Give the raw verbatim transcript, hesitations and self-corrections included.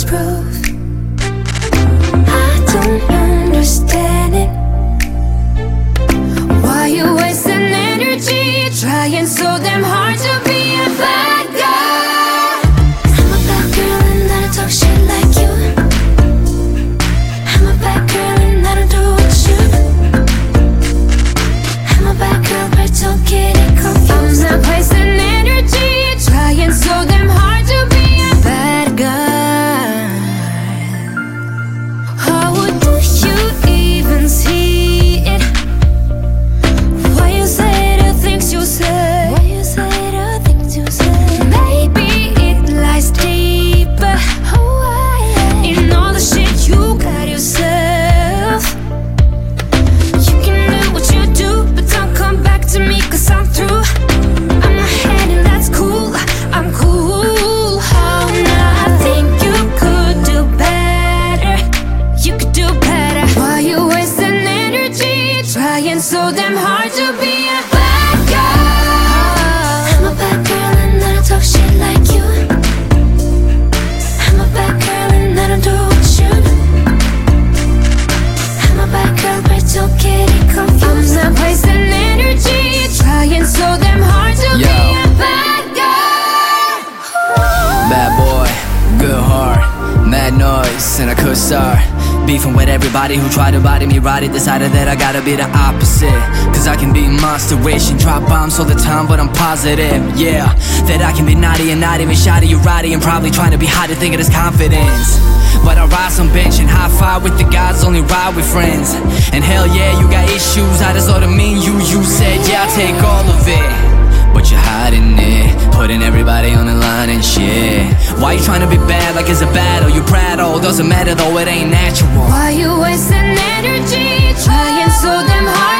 prove. I don't understand it. Why you wasting energy trying so damn hard to be a bad guy? I'm a bad girl and I don't talk shit like you. I'm a bad girl and I don't do what you do. I'm a bad girl but don't get it confused. I'm not wasting energy trying so damn hard to be a bad guy. How do you even see it? Why you say the things you say? Why you say the things you say? Maybe it lies deeper in all the shit you got yourself. You can do what you do, but don't come back to me, cause I'm through. I'm ahead and that's cool, I'm cool. Oh, now I think you could do better. You could do better. Why you wasting energy trying so damn hard to be a bad guy? I'm a bad girl and I don't talk shit like you. I'm a bad girl and I don't do what you do. I'm a bad girl but don't get it confused. I'm not wasting energy trying so damn hard to Yo. be a bad guy. Bad boy, good heart, mad noise, and I could start beefing with everybody who tried to body me right. I decided that I gotta be the opposite, cause I can be monster-ish and drop bombs all the time, but I'm positive, yeah, that I can be naughty and not even shy to you roddy, and probably trying to be hot and think of this confidence. But I rise on bench and high five with the guys, only ride with friends. And hell yeah, you got issues, I just ought to mean you. You said yeah, I'll take all of it, but you're hiding it, putting everybody on the line and shit. Why you trying to be bad like it's a battle? You proud, oh, doesn't matter though, it ain't natural. Why you wasting energy trying so damn hard